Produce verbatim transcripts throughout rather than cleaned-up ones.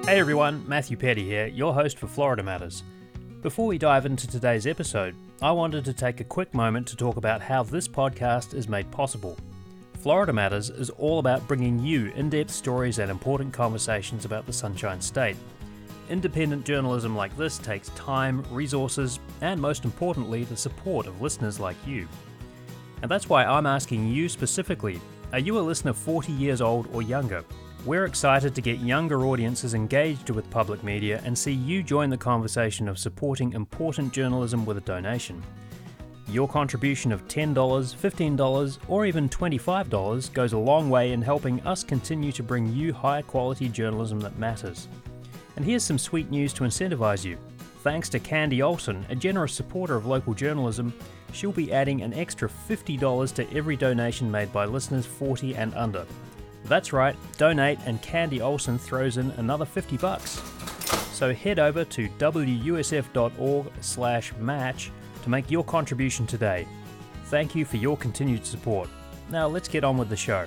Hey everyone, Matthew Petty here, your host for Florida Matters. Before we dive into today's episode, I wanted to take a quick moment to talk about how this podcast is made possible. Florida Matters is all about bringing you in-depth stories and important conversations about the Sunshine State. Independent journalism like this takes time, resources, and most importantly, the support of listeners like you. And that's why I'm asking you specifically, are you a listener forty years old or younger? We're excited to get younger audiences engaged with public media and see you join the conversation of supporting important journalism with a donation. Your contribution of ten dollars, fifteen dollars, or even twenty-five dollars goes a long way in helping us continue to bring you high-quality journalism that matters. And here's some sweet news to incentivize you. Thanks to Candy Olson, a generous supporter of local journalism, she'll be adding an extra fifty dollars to every donation made by listeners forty and under. That's right, donate and Candy Olson throws in another fifty bucks. So head over to w u s f dot org slash match to make your contribution today. Thank you for your continued support. Now let's get on with the show.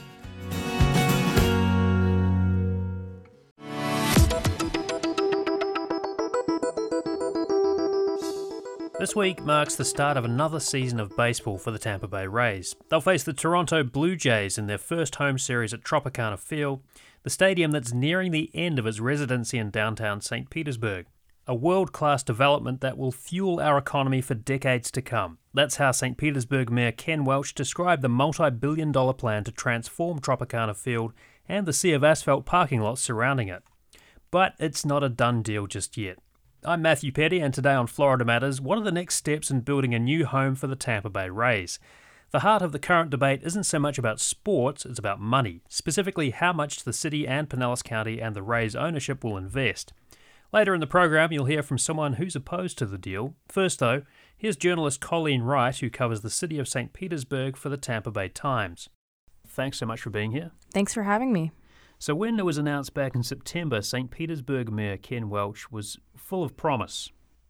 This week marks the start of another season of baseball for the Tampa Bay Rays. They'll face the Toronto Blue Jays in their first home series at Tropicana Field, the stadium that's nearing the end of its residency in downtown Saint Petersburg. A world-class development that will fuel our economy for decades to come. That's how Saint Petersburg Mayor Ken Welch described the multi-billion dollar plan to transform Tropicana Field and the sea of asphalt parking lots surrounding it. But it's not a done deal just yet. I'm Matthew Petty, and today on Florida Matters, what are the next steps in building a new home for the Tampa Bay Rays? The heart of the current debate isn't so much about sports, it's about money, specifically how much the city and Pinellas County and the Rays ownership will invest. Later in the program, you'll hear from someone who's opposed to the deal. First, though, here's journalist Colleen Wright, who covers the city of Saint Petersburg for the Tampa Bay Times. Thanks so much for being here. Thanks for having me. So when it was announced back in September, Saint Petersburg Mayor Ken Welch was full of promise.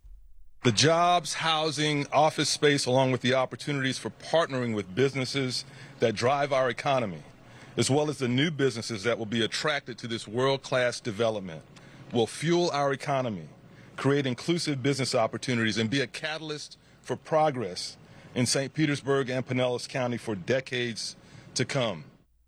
The jobs, housing, office space, along with the opportunities for partnering with businesses that drive our economy, as well as the new businesses that will be attracted to this world-class development, will fuel our economy, create inclusive business opportunities, and be a catalyst for progress in Saint Petersburg and Pinellas County for decades to come.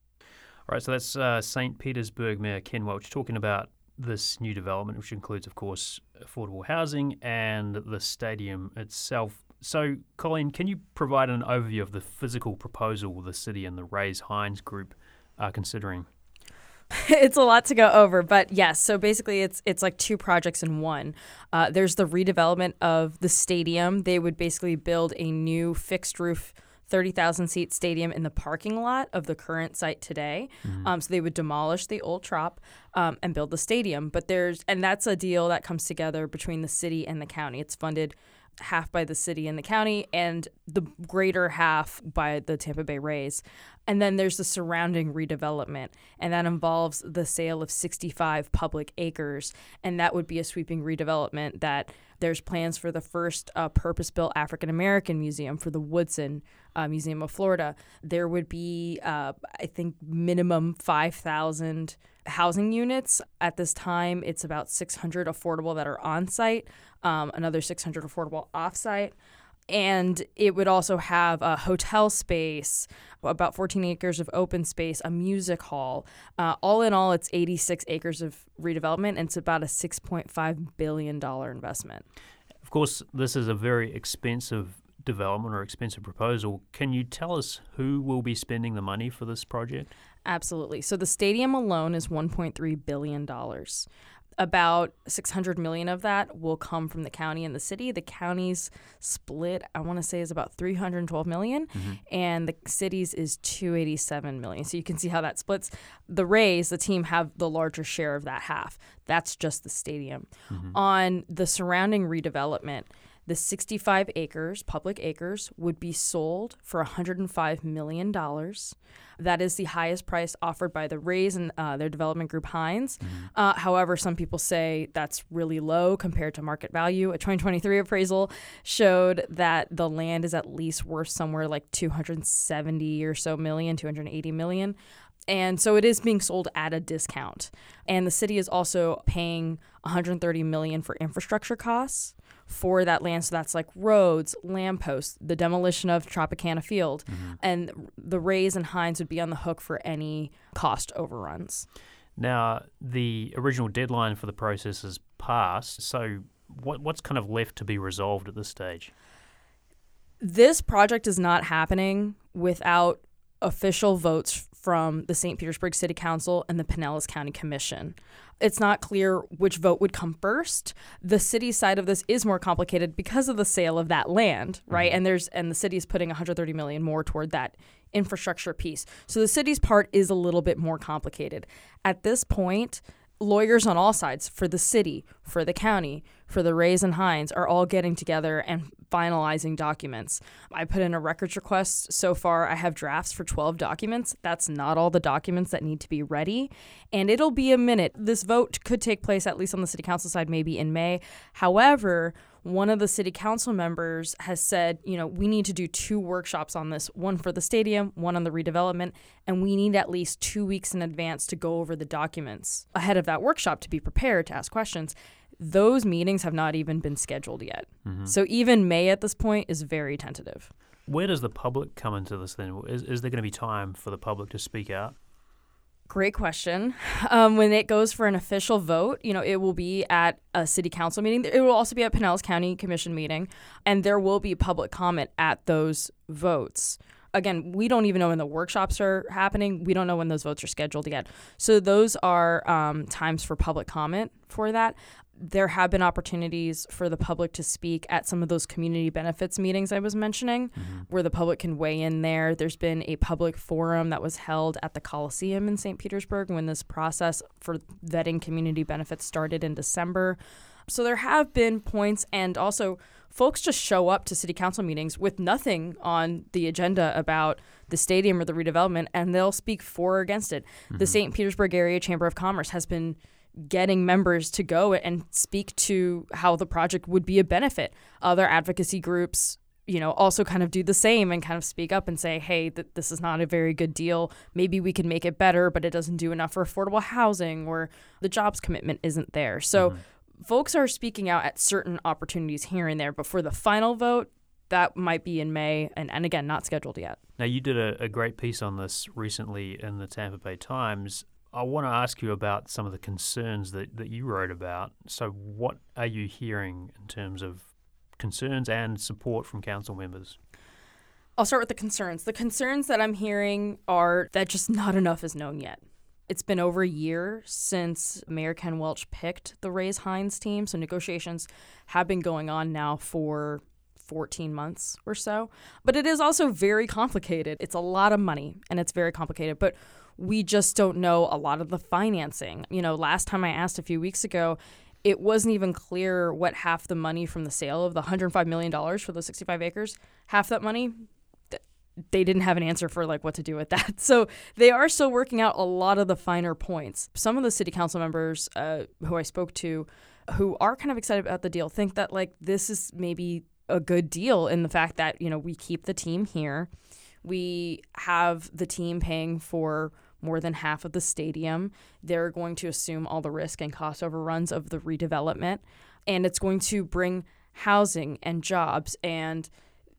All right, so that's uh, Saint Petersburg Mayor Ken Welch talking about this new development, which includes, of course, affordable housing and the stadium itself. So, Colleen, can you provide an overview of the physical proposal the city and the Rays Hines Group are considering? It's a lot to go over, but yes. So basically, it's it's like two projects in one. Uh, there's the redevelopment of the stadium. They would basically build a new fixed roof thirty thousand seat stadium in the parking lot of the current site today. Mm-hmm. Um, so they would demolish the old Trop um, and build the stadium. But there's and that's a deal that comes together between the city and the county. It's funded half by the city and the county and the greater half by the Tampa Bay Rays. And then there's the surrounding redevelopment, and that involves the sale of sixty-five public acres, and that would be a sweeping redevelopment that there's plans for the first uh, purpose-built African-American museum for the Woodson uh, Museum of Florida. There would be, uh, I think, minimum five thousand housing units. At this time, it's about six hundred affordable that are on-site, um, another six hundred affordable off-site. And it would also have a hotel space, about fourteen acres of open space, a music hall. Uh, all in all, it's eighty-six acres of redevelopment, and it's about a six point five billion dollars investment. Of course, this is a very expensive development or expensive proposal. Can you tell us who will be spending the money for this project? Absolutely. So the stadium alone is one point three billion dollars. About six hundred million dollars of that will come from the county and the city. The county's split, I want to say, is about three hundred twelve million dollars, mm-hmm. and the city's is two hundred eighty-seven million dollars. So you can see how that splits. The Rays, the team, have the larger share of that half. That's just the stadium. Mm-hmm. On the surrounding redevelopment, the sixty-five acres, public acres, would be sold for one hundred five million dollars. That is the highest price offered by the Rays and uh, their development group Hines. Mm-hmm. Uh, however, some people say that's really low compared to market value. A twenty twenty-three appraisal showed that the land is at least worth somewhere like two hundred seventy or so million, two hundred eighty million. And so it is being sold at a discount. And the city is also paying one hundred thirty million dollars for infrastructure costs for that land. So that's like roads, lampposts, the demolition of Tropicana Field. Mm-hmm. And the Rays and Hines would be on the hook for any cost overruns. Now, the original deadline for the process has passed. So what what's kind of left to be resolved at this stage? This project is not happening without official votes from the Saint Petersburg City Council and the Pinellas County Commission. It's not clear which vote would come first. The city side of this is more complicated because of the sale of that land, right? Mm-hmm. And there's and the city is putting one hundred thirty million dollars more toward that infrastructure piece. So the city's part is a little bit more complicated. At this point, lawyers on all sides, for the city, for the county, for the Rays and Hines, are all getting together and finalizing documents. I put in a records request. So far, I have drafts for twelve documents. That's not all the documents that need to be ready. And it'll be a minute. This vote could take place, at least on the city council side, maybe in May. However, one of the city council members has said, you know, we need to do two workshops on this, one for the stadium, one on the redevelopment, and we need at least two weeks in advance to go over the documents ahead of that workshop to be prepared to ask questions. Those meetings have not even been scheduled yet. Mm-hmm. So even May at this point is very tentative. Where does the public come into this then? Is, is there going to be time for the public to speak out? Great question. Um, when it goes for an official vote, you know, it will be at a city council meeting. It will also be at Pinellas County Commission meeting, and there will be public comment at those votes. Again, we don't even know when the workshops are happening. We don't know when those votes are scheduled yet. So those are um, times for public comment for that. There have been opportunities for the public to speak at some of those community benefits meetings I was mentioning, mm-hmm. where the public can weigh in there. There's been a public forum that was held at the Coliseum in Saint Petersburg when this process for vetting community benefits started in December. So there have been points, and also folks just show up to city council meetings with nothing on the agenda about the stadium or the redevelopment, and they'll speak for or against it. Mm-hmm. The Saint Petersburg Area Chamber of Commerce has been getting members to go and speak to how the project would be a benefit. Other advocacy groups, you know, also kind of do the same and kind of speak up and say, hey, th- this is not a very good deal. Maybe we can make it better, but it doesn't do enough for affordable housing, or the jobs commitment isn't there. So mm-hmm. folks are speaking out at certain opportunities here and there, but for the final vote, that might be in May, and, and again, not scheduled yet. Now, you did a, a great piece on this recently in the Tampa Bay Times. I want to ask you about some of the concerns that, that you wrote about. So what are you hearing in terms of concerns and support from council members? I'll start with the concerns. The concerns that I'm hearing are that just not enough is known yet. It's been over a year since Mayor Ken Welch picked the Rays Hines team, so negotiations have been going on now for fourteen months or so. But it is also very complicated. It's a lot of money, and it's very complicated. But we just don't know a lot of the financing. You know, last time I asked a few weeks ago, it wasn't even clear what half the money from the sale of the one hundred five million dollars for those sixty-five acres, half that money, th- they didn't have an answer for like what to do with that. So they are still working out a lot of the finer points. Some of the city council members uh, who I spoke to who are kind of excited about the deal think that like this is maybe a good deal in the fact that, you know, we keep the team here. We have the team paying for more than half of the stadium. They're going to assume all the risk and cost overruns of the redevelopment, and it's going to bring housing and jobs and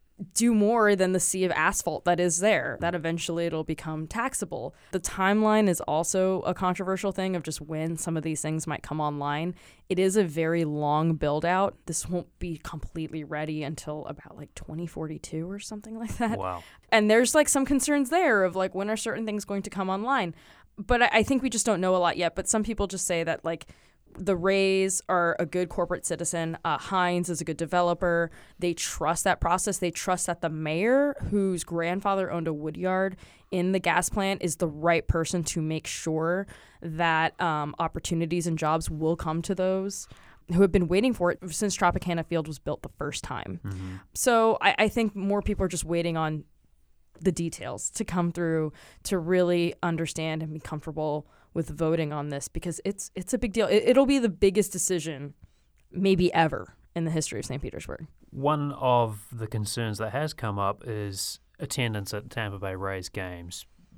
do more than the sea of asphalt that is there, that eventually it'll become taxable. The timeline is also a controversial thing of just when some of these things might come online. It is a very long build out. This won't be completely ready until about like twenty forty-two or something like that. Wow. And there's like some concerns there of like when are certain things going to come online. But I, I think we just don't know a lot yet. But some people just say that like the Rays are a good corporate citizen. Uh, Hines is a good developer. They trust that process. They trust that the mayor, whose grandfather owned a woodyard in the gas plant, is the right person to make sure that um, opportunities and jobs will come to those who have been waiting for it since Tropicana Field was built the first time. Mm-hmm. So I, I think more people are just waiting on the details to come through to really understand and be comfortable with voting on this, because it's it's a big deal. It, it'll be the biggest decision maybe ever in the history of Saint Petersburg. One of the concerns that has come up is attendance at Tampa Bay Rays games.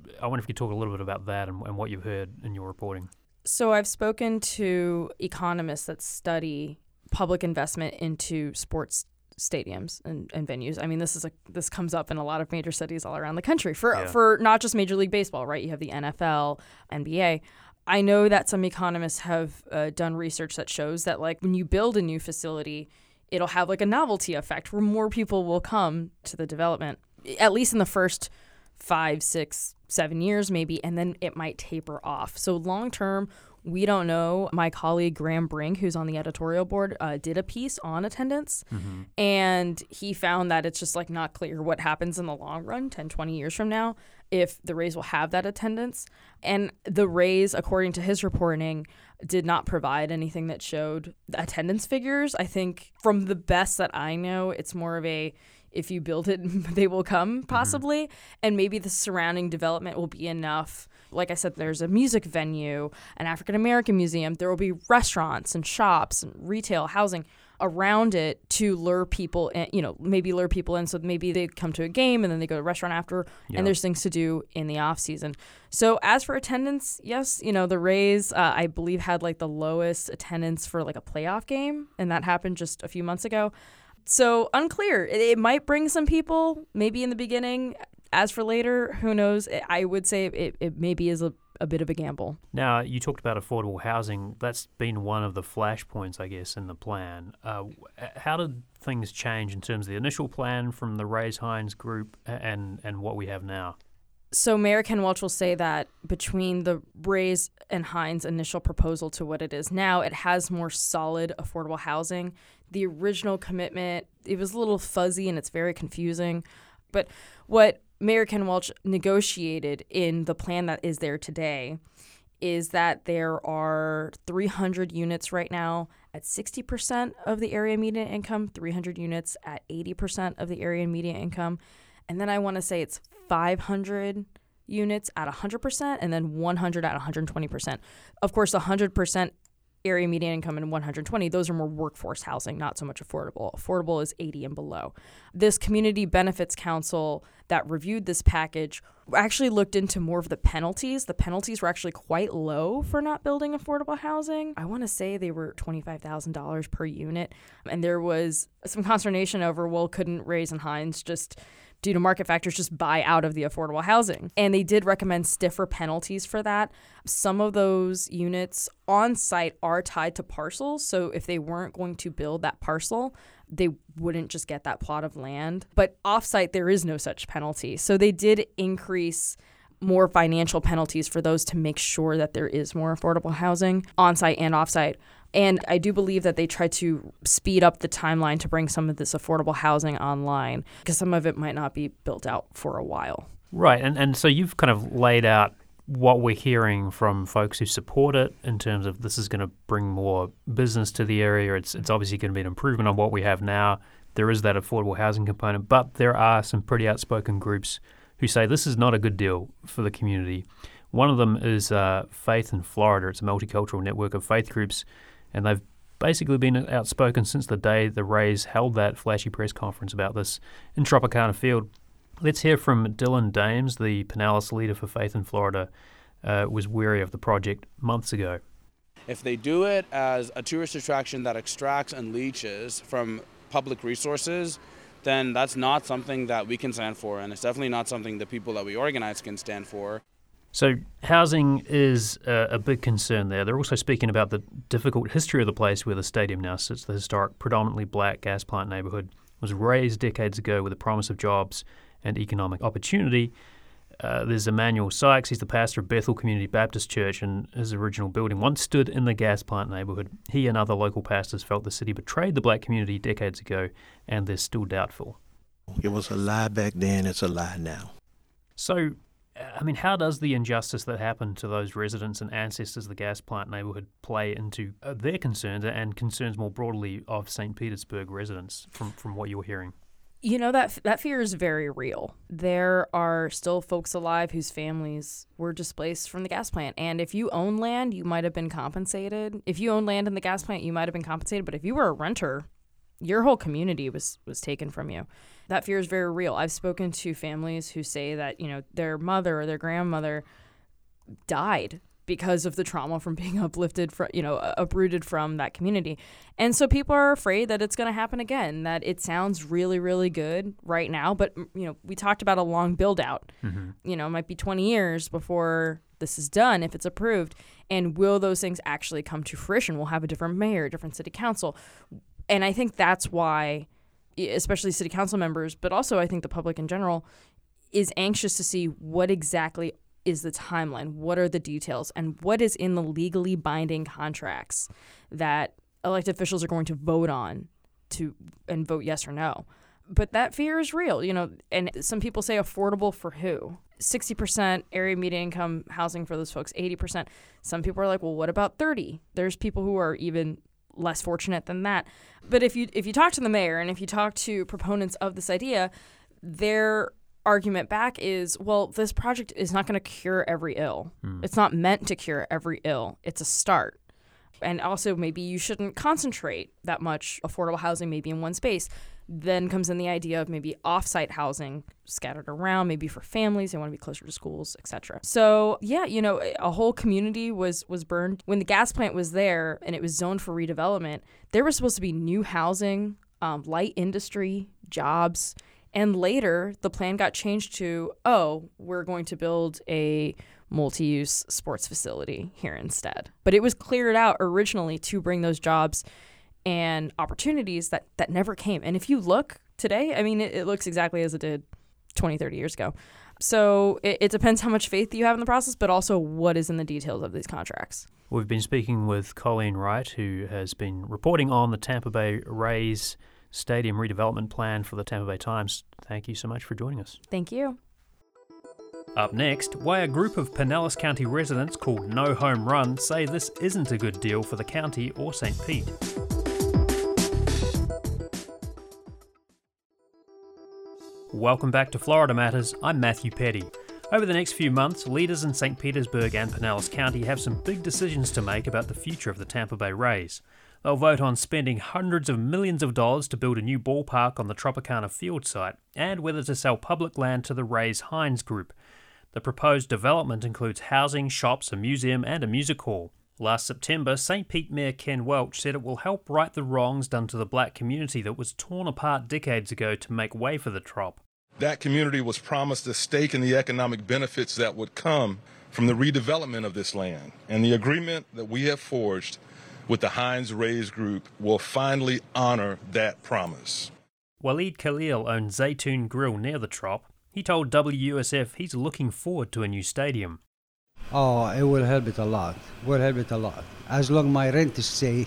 I wonder if you could talk a little bit about that and, and what you've heard in your reporting. So I've spoken to economists that study public investment into sports stadiums and, and venues. I mean, this is a this comes up in a lot of major studies all around the country for Yeah. for not just Major League Baseball, right? You have the N F L, N B A. I know that some economists have uh, done research that shows that, like, when you build a new facility, it'll have like a novelty effect where more people will come to the development, at least in the first five, six, seven years maybe, and then it might taper off. So long term, we don't know. My colleague Graham Brink, who's on the editorial board, uh, did a piece on attendance, Mm-hmm. and he found that it's just like not clear what happens in the long run, ten, twenty years from now, if the Rays will have that attendance. And the Rays, according to his reporting, did not provide anything that showed the attendance figures. I think from the best that I know, it's more of a if you build it, they will come, possibly. Mm-hmm. And maybe the surrounding development will be enough. Like I said, there's a music venue, an African-American museum. There will be restaurants and shops and retail, housing around it to lure people in, you know, maybe lure people in so maybe they come to a game and then they go to a restaurant after, yeah. and there's things to do in the off season. So as for attendance, yes, you know, the Rays, uh, I believe, had like the lowest attendance for like a playoff game, and that happened just a few months ago. So unclear. It, it might bring some people, maybe in the beginning. As for later, who knows? I would say it, it maybe is a, a bit of a gamble. Now, you talked about affordable housing. That's been one of the flashpoints, I guess, in the plan. Uh, how did things change in terms of the initial plan from the Rays-Hines group and, and what we have now? So Mayor Ken Welch will say that between the Rays and Hines initial proposal to what it is now, it has more solid affordable housing. The original commitment, it was a little fuzzy and it's very confusing. But what Mayor Ken Welch negotiated in the plan that is there today is that there are three hundred units right now at sixty percent of the area median income, three hundred units at eighty percent of the area median income. And then I want to say it's five hundred units at one hundred percent and then one hundred at one hundred twenty percent. Of course, one hundred percent area median income and one hundred twenty, those are more workforce housing, not so much affordable. Affordable is eighty and below. This Community Benefits Council that reviewed this package actually looked into more of the penalties. The penalties were actually quite low for not building affordable housing. I want to say they were twenty-five thousand dollars per unit. And there was some consternation over, well, couldn't Rays and Hines just, due to market factors, just buy out of the affordable housing? And they did recommend stiffer penalties for that. Some of those units on site are tied to parcels. So if they weren't going to build that parcel, they wouldn't just get that plot of land. But off-site, there is no such penalty. So they did increase more financial penalties for those to make sure that there is more affordable housing on-site and off-site. And I do believe that they tried to speed up the timeline to bring some of this affordable housing online because some of it might not be built out for a while. Right. And, and so you've kind of laid out what we're hearing from folks who support it in terms of this is going to bring more business to the area. It's, it's obviously going to be an improvement on what we have now. There is that affordable housing component, but there are some pretty outspoken groups who say this is not a good deal for the community. One of them is uh, Faith in Florida. It's a multicultural network of faith groups, and they've basically been outspoken since the day the Rays held that flashy press conference about this in Tropicana Field. Let's hear from Dylan Dames, the Pinellas leader for Faith in Florida, uh, was wary of the project months ago. If they do it as a tourist attraction that extracts and leaches from public resources, then that's not something that we can stand for, and it's definitely not something the people that we organize can stand for. So housing is a, a big concern there. They're also speaking about the difficult history of the place where the stadium now sits. The historic, predominantly black gas plant neighborhood was raised decades ago with the promise of jobs and economic opportunity. Uh, there's Emmanuel Sykes. He's the pastor of Bethel Community Baptist Church, and his original building once stood in the gas plant neighborhood. He and other local pastors felt the city betrayed the black community decades ago, and they're still doubtful. It was a lie back then. It's a lie now. So, I mean, how does the injustice that happened to those residents and ancestors of the gas plant neighborhood play into uh, their concerns and concerns more broadly of Saint Petersburg residents from, from what you're hearing? You know, that that fear is very real. There are still folks alive whose families were displaced from the gas plant. And if you own land, you might have been compensated. If you own land in the gas plant, you might have been compensated. But if you were a renter, your whole community was was taken from you. That fear is very real. I've spoken to families who say that, you know, their mother or their grandmother died because of the trauma from being uplifted, from, you know, uprooted from that community. And so people are afraid that it's going to happen again, that it sounds really, really good right now. But, you know, we talked about a long build out. Mm-hmm. You know, it might be twenty years before this is done if it's approved. And will those things actually come to fruition? We'll have a different mayor, different city council. And I think that's why, especially city council members, but also I think the public in general, is anxious to see what exactly is the timeline, what are the details, and what is in the legally binding contracts that elected officials are going to vote on to and vote yes or no. But that fear is real, you know, and some people say affordable for who? sixty percent area median income housing for those folks, eighty percent. Some people are like, well, what about thirty? There's people who are even less fortunate than that. But if you if you talk to the mayor and if you talk to proponents of this idea, their argument back is, well, this project is not going to cure every ill. Mm. It's not meant to cure every ill. It's a start. And also maybe you shouldn't concentrate that much affordable housing maybe in one space. Then comes in the idea of maybe off-site housing scattered around, maybe for families, they want to be closer to schools, et cetera. So yeah, you know, a whole community was was burned. When the gas plant was there and it was zoned for redevelopment, there was supposed to be new housing, um, light industry, jobs. And later, the plan got changed to, oh, we're going to build a multi-use sports facility here instead. But it was cleared out originally to bring those jobs and opportunities that, that never came. And if you look today, I mean, it, it looks exactly as it did twenty, thirty years ago. So it, it depends how much faith you have in the process, but also what is in the details of these contracts. We've been speaking with Colleen Wright, who has been reporting on the Tampa Bay Rays Stadium redevelopment plan for the Tampa Bay Times. Thank you so much for joining us. Thank you. Up next, why a group of Pinellas County residents called No Home Run say this isn't a good deal for the county or Saint Pete. Welcome back to Florida Matters. I'm Matthew Petty. Over the next few months, leaders in Saint Petersburg and Pinellas County have some big decisions to make about the future of the Tampa Bay Rays. They'll vote on spending hundreds of millions of dollars to build a new ballpark on the Tropicana Field site, and whether to sell public land to the Rays Hines Group. The proposed development includes housing, shops, a museum, and a music hall. Last September, Saint Pete Mayor Ken Welch said it will help right the wrongs done to the black community that was torn apart decades ago to make way for the Trop. That community was promised a stake in the economic benefits that would come from the redevelopment of this land, and the agreement that we have forged with the Hines Rays Group will finally honor that promise. Waleed Khalil owns Zaytoon Grill near the Trop. He told W U S F he's looking forward to a new stadium. Oh, it will help it a lot. Will help it a lot. As long as my rent is stay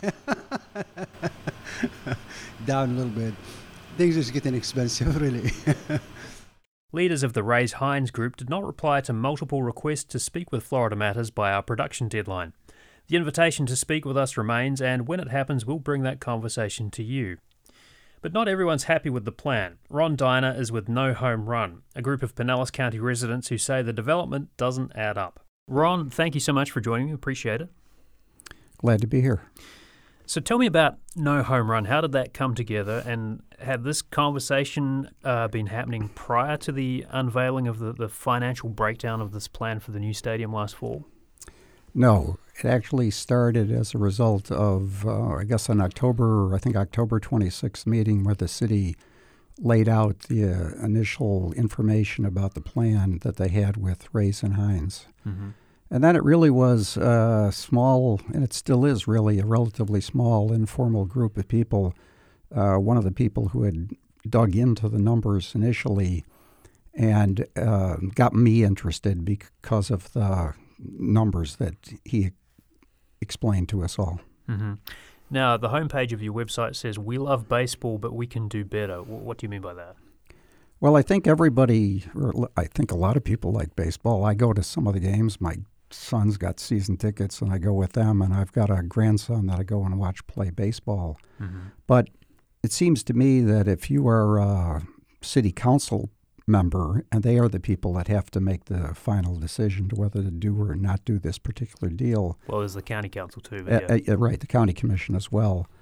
down a little bit. Things is getting expensive, really. Leaders of the Rays Hines Group did not reply to multiple requests to speak with Florida Matters by our production deadline. The invitation to speak with us remains, and when it happens, we'll bring that conversation to you. But not everyone's happy with the plan. Ron Diner is with No Home Run, a group of Pinellas County residents who say the development doesn't add up. Ron, thank you so much for joining me. Appreciate it. Glad to be here. So tell me about No Home Run. How did that come together? And had this conversation uh, been happening prior to the unveiling of the, the financial breakdown of this plan for the new stadium last fall? No, it actually started as a result of, uh, I guess, an October, I think October twenty-sixth meeting where the city laid out the uh, initial information about the plan that they had with Rays and Hines. Mm-hmm. And then it really was a small, and it still is really a relatively small, informal group of people. Uh, one of the people who had dug into the numbers initially and uh, got me interested because of the numbers that he explained to us all. Mm-hmm. Now, the homepage of your website says, "We love baseball, but we can do better." What do you mean by that? Well, I think everybody, or I think a lot of people like baseball. I go to some of the games. My son's got season tickets, and I go with them, and I've got a grandson that I go and watch play baseball. Mm-hmm. But it seems to me that if you are a city council member, and they are the people that have to make the final decision to whether to do or not do this particular deal. Well, there's the county council too. But yeah. uh, uh, right, the county commission as well.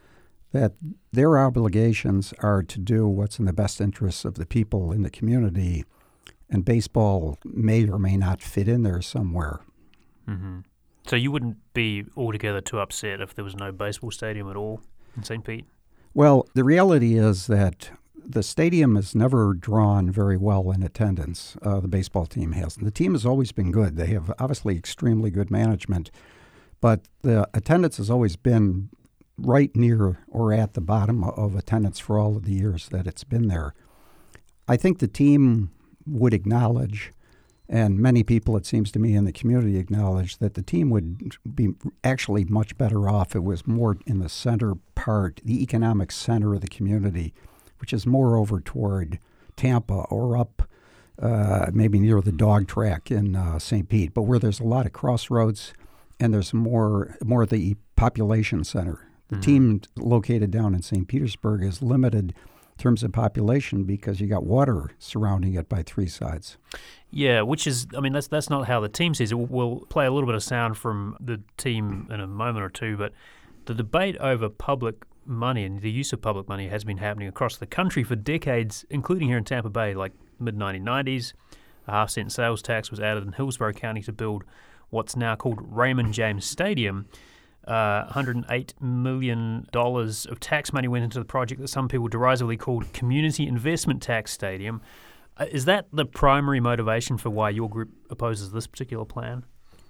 that their obligations are to do what's in the best interests of the people in the community, and baseball may or may not fit in there somewhere. Mm-hmm. So you wouldn't be altogether too upset if there was no baseball stadium at all in Saint Pete? Well, the reality is that the stadium has never drawn very well in attendance. Uh, the baseball team hasn't. The team has always been good. They have obviously extremely good management, but the attendance has always been right near or at the bottom of attendance for all of the years that it's been there. I think the team would acknowledge, and many people, it seems to me, in the community acknowledge, that the team would be actually much better off. It was more in the center part, the economic center of the community, which is more over toward Tampa or up uh, maybe near the dog track in uh, Saint Pete, but where there's a lot of crossroads and there's more more of the population center. The mm-hmm. team located down in Saint Petersburg is limited in terms of population because you got water surrounding it by three sides. Yeah, which is, I mean, that's that's not how the team sees it. We'll, we'll play a little bit of sound from the team in a moment or two, but the debate over public money and the use of public money has been happening across the country for decades, including here in Tampa Bay, like mid nineteen nineties. A half cent sales tax was added in Hillsborough County to build what's now called Raymond James Stadium. Uh, one hundred eight million dollars of tax money went into the project that some people derisively called Community Investment Tax Stadium. Uh, is that the primary motivation for why your group opposes this particular plan?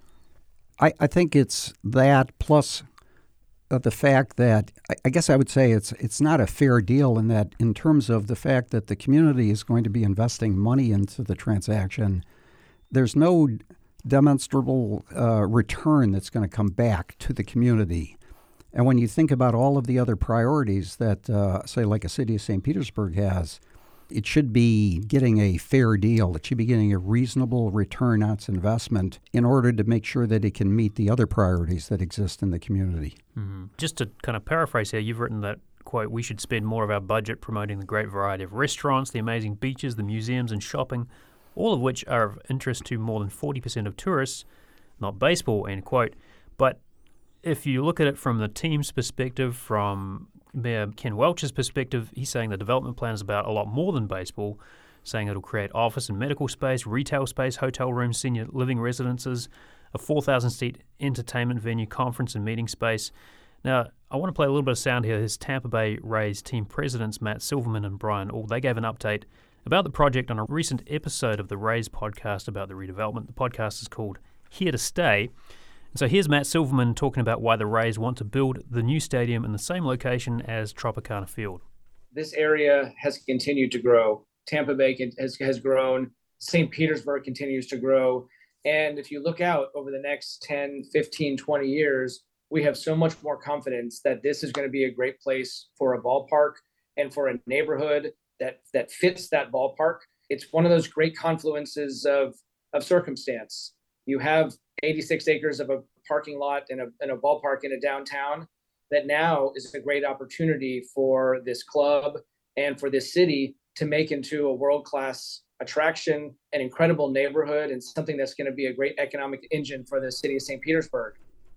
I, I think it's that plus Uh, the fact that I, I guess I would say it's it's not a fair deal in that in terms of the fact that the community is going to be investing money into the transaction, there's no demonstrable uh, return that's going to come back to the community. And when you think about all of the other priorities that, uh, say, like a city of Saint Petersburg has, it should be getting a fair deal. It should be getting a reasonable return on its investment in order to make sure that it can meet the other priorities that exist in the community. Mm-hmm. Just to kind of paraphrase here, you've written that, quote, we should spend more of our budget promoting the great variety of restaurants, the amazing beaches, the museums and shopping, all of which are of interest to more than forty percent of tourists, not baseball, end quote. But if you look at it from the team's perspective, from Mayor Ken Welch's perspective, he's saying the development plan is about a lot more than baseball, saying it'll create office and medical space, retail space, hotel rooms, senior living residences, a four thousand seat entertainment venue, conference and meeting space. Now, I want to play a little bit of sound here. His Tampa Bay Rays team presidents, Matt Silverman and Brian Auld, they gave an update about the project on a recent episode of the Rays podcast about the redevelopment. The podcast is called Here to Stay. So here's Matt Silverman talking about why the Rays want to build the new stadium in the same location as Tropicana Field. This area has continued to grow. Tampa Bay has, has grown. Saint Petersburg continues to grow. And if you look out over the next ten, fifteen, twenty years, we have so much more confidence that this is going to be a great place for a ballpark and for a neighborhood that, that fits that ballpark. It's one of those great confluences of, of circumstance. You have eighty-six acres of a parking lot and a, and a ballpark in a downtown that now is a great opportunity for this club and for this city to make into a world-class attraction, an incredible neighborhood, and something that's going to be a great economic engine for the city of Saint Petersburg.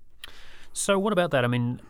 So what about that? I mean,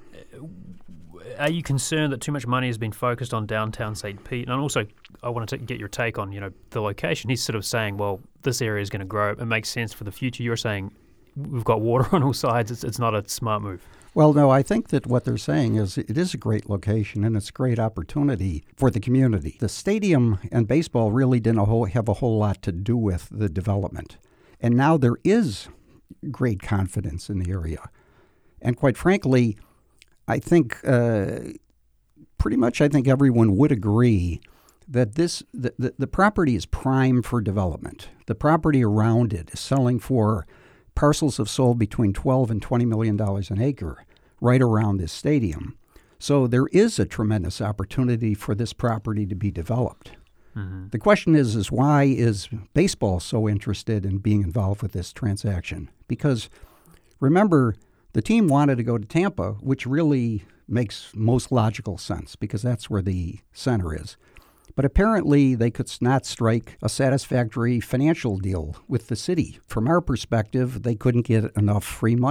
are you concerned that too much money has been focused on downtown Saint Pete? And also, I want to get your take on, you know, the location. He's sort of saying, well, this area is going to grow. It makes sense for the future. You're saying we've got water on all sides. It's, it's not a smart move. Well, no, I think that what they're saying is it is a great location and it's a great opportunity for the community. The stadium and baseball really didn't a whole, have a whole lot to do with the development. And now there is great confidence in the area. And quite frankly, I think uh, pretty much I think everyone would agree that this the, the, the property is prime for development. The property around it is selling for parcels have sold between twelve and twenty million dollars an acre right around this stadium. So there is a tremendous opportunity for this property to be developed. Mm-hmm. The question is, is why is baseball so interested in being involved with this transaction? Because remember, the team wanted to go to Tampa, which really makes most logical sense because that's where the center is. But apparently they could not strike a satisfactory financial deal with the city. From our perspective, they couldn't get enough free money.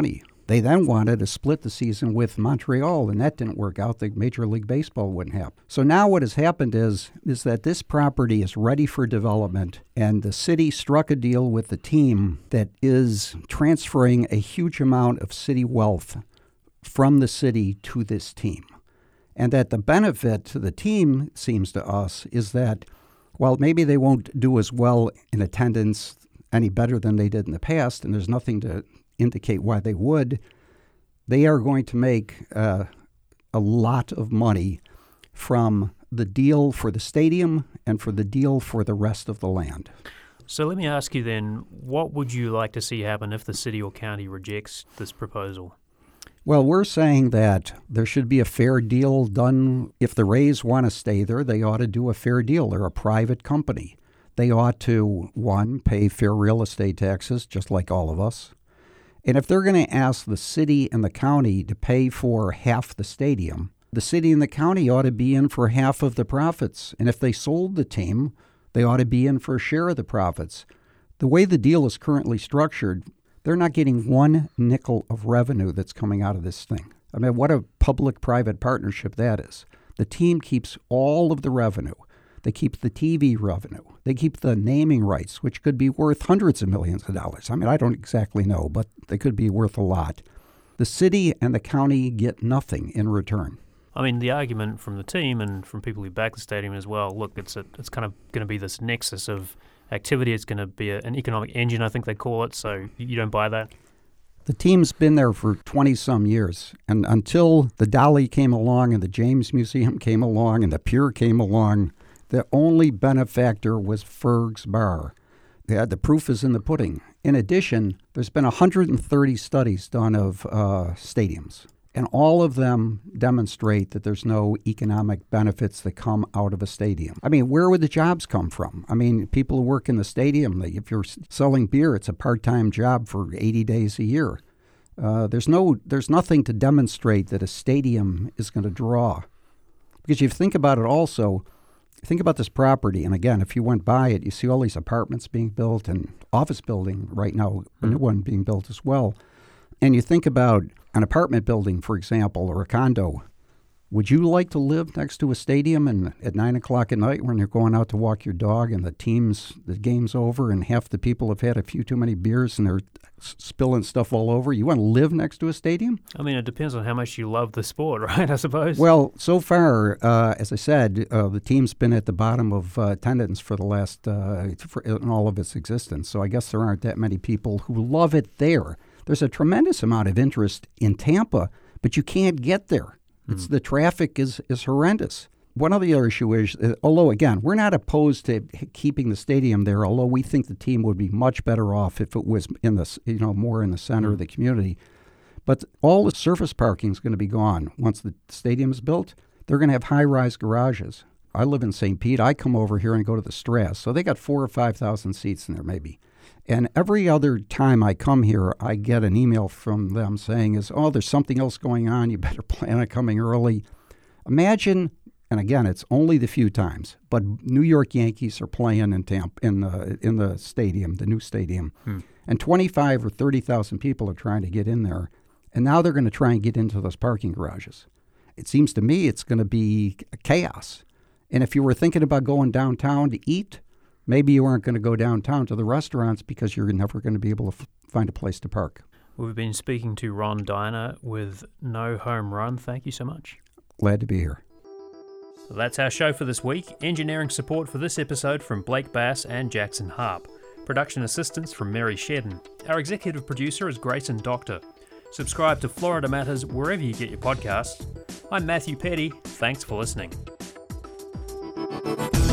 They then wanted to split the season with Montreal, and that didn't work out. The Major League Baseball wouldn't happen. So now what has happened is, is that this property is ready for development, and the city struck a deal with the team that is transferring a huge amount of city wealth from the city to this team. And that the benefit to the team, seems to us, is that while maybe they won't do as well in attendance any better than they did in the past, and there's nothing to indicate why they would, they are going to make uh, a lot of money from the deal for the stadium and for the deal for the rest of the land. So let me ask you then, what would you like to see happen if the city or county rejects this proposal? Well, we're saying that there should be a fair deal done. If the Rays want to stay there, they ought to do a fair deal. They're a private company. They ought to, one, pay fair real estate taxes, just like all of us. And if they're going to ask the city and the county to pay for half the stadium, the city and the county ought to be in for half of the profits. And if they sold the team, they ought to be in for a share of the profits. The way the deal is currently structured, they're not getting one nickel of revenue that's coming out of this thing. I mean, what a public-private partnership that is. The team keeps all of the revenue. They keep the T V revenue. They keep the naming rights, which could be worth hundreds of millions of dollars. I mean, I don't exactly know, but they could be worth a lot. The city and the county get nothing in return. I mean, the argument from the team and from people who back the stadium as well, look, it's a, it's kind of going to be this nexus of activity. It's going to be a, an economic engine, I think they call it, so you don't buy that? The team's been there for twenty-some years, and until the Dolly came along and the James Museum came along and the Pier came along, the only benefactor was Ferg's Bar. Yeah, the proof is in the pudding. In addition, there's been one hundred thirty studies done of uh, stadiums, and all of them demonstrate that there's no economic benefits that come out of a stadium. I mean, where would the jobs come from? I mean, people who work in the stadium, if you're selling beer, it's a part-time job for eighty days a year. Uh, there's no, there's nothing to demonstrate that a stadium is going to draw. Because you think about it also, think about this property, and again, if you went by it, you see all these apartments being built and office building right now, a new one being built as well. And you think about an apartment building, for example, or a condo. Would you like to live next to a stadium and at nine o'clock at night when you're going out to walk your dog and the team's, the game's over and half the people have had a few too many beers and they're spilling stuff all over? You want to live next to a stadium? I mean, it depends on how much you love the sport, right, I suppose? Well, so far, uh, as I said, uh, the team's been at the bottom of uh, attendance for the last, uh, for, in all of its existence. So I guess there aren't that many people who love it there. There's a tremendous amount of interest in Tampa, but you can't get there. It's the traffic is, is horrendous. One other issue is, uh, although, again, we're not opposed to keeping the stadium there, although we think the team would be much better off if it was in the, you know, more in the center mm-hmm. of the community. But all the surface parking is going to be gone once the stadium is built. They're going to have high-rise garages. I live in Saint Pete. I come over here and go to the Strass. So they got four or five thousand seats in there maybe. And every other time I come here, I get an email from them saying, is, oh, there's something else going on. You better plan on coming early. Imagine, and again, it's only the few times, but New York Yankees are playing in Tampa, in the, in the stadium, the new stadium. Hmm. And twenty-five or thirty thousand people are trying to get in there. And now they're going to try and get into those parking garages. It seems to me it's going to be chaos. And if you were thinking about going downtown to eat, maybe you aren't going to go downtown to the restaurants because you're never going to be able to f- find a place to park. We've been speaking to Ron Diner with No Home Run. Thank you so much. Glad to be here. So that's our show for this week. Engineering support for this episode from Blake Bass and Jackson Harp. Production assistance from Mary Shedden. Our executive producer is Grayson Doctor. Subscribe to Florida Matters wherever you get your podcasts. I'm Matthew Petty. Thanks for listening.